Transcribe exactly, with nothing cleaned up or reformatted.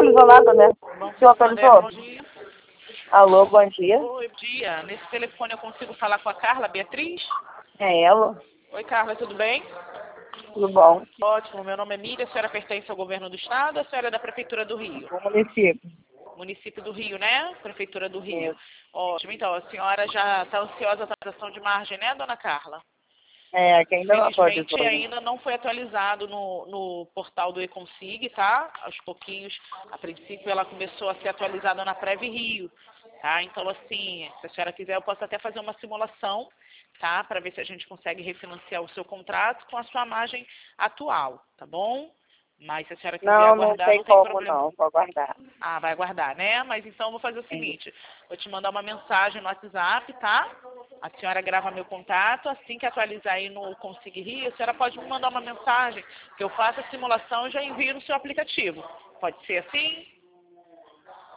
atualizou nada, né? Bom, O senhor atualizou? bom dia. Alô, bom dia. Oi, bom dia. Nesse telefone eu consigo falar com a Carla Beatriz? É ela. Oi, Carla, tudo bem? Tudo bom? Ótimo, meu nome é Miriam, a senhora pertence ao governo do estado, a senhora é da Prefeitura do Rio? O município. Município do Rio, né? Prefeitura do Rio. Isso. Ótimo, então, a senhora já está ansiosa a atualização de margem, né, dona Carla? É, que ainda não Felizmente atualizou. ainda não foi atualizado no, no portal do Econsig, tá? Aos pouquinhos, a princípio ela começou a ser atualizada na Prev Rio, tá? Então assim, se a senhora quiser eu posso até fazer uma simulação, tá? Para ver se a gente consegue refinanciar o seu contrato com a sua margem atual, tá bom? Mas se a senhora quiser Não, não aguardar, tem não tem como problema. não, vou aguardar. Ah, vai aguardar, né? Mas então eu vou fazer o Sim. seguinte, vou te mandar uma mensagem no WhatsApp, tá? A senhora grava meu contato, assim que atualizar aí no Consig Rio, a senhora pode me mandar uma mensagem, que eu faço a simulação e já envio no seu aplicativo. Pode ser assim?